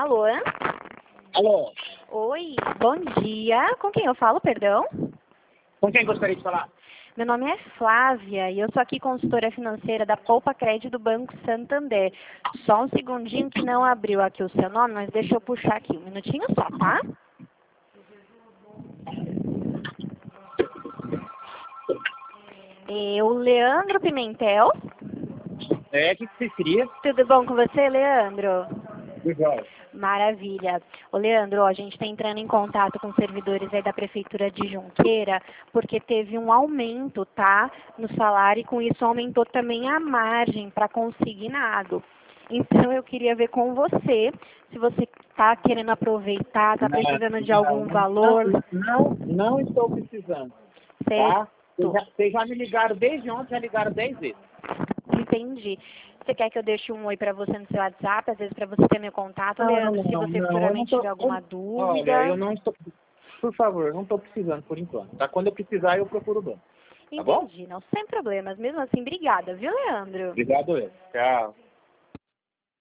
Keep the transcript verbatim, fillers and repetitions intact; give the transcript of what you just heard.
Alô? Alô? Oi, bom dia. Com quem eu falo, perdão? Com quem gostaria de falar? Meu nome é Flávia e eu sou aqui consultora financeira da Poupa Crédito do Banco Santander. Só um segundinho que não abriu aqui o seu nome, mas deixa eu puxar aqui. Um minutinho só, tá? É o Leandro Pimentel. É, o que que você queria? Tudo bom com você, Leandro? Igual. Maravilha. Ô, Leandro, ó, a gente está entrando em contato com servidores aí da Prefeitura de Junqueira, porque teve um aumento, tá, no salário e com isso aumentou também a margem para consignado. Então, eu queria ver com você, se você está querendo aproveitar, está precisando de algum valor. Não, não, não estou precisando, tá? Vocês já, vocês já me ligaram desde ontem, já ligaram dez vezes. Entendi. Você quer que eu deixe um oi para você no seu WhatsApp, às vezes para você ter meu contato, Não, Leandro, se não, você não, eu não futuramente tô, tiver alguma eu- dúvida? olha, eu não estou, por favor, eu não estou precisando por enquanto, tá? Quando eu precisar, eu procuro o banco, tá bom? Entendi, não, sem problemas. Mesmo assim, obrigada, viu, Leandro? Obrigado, eu. Tchau.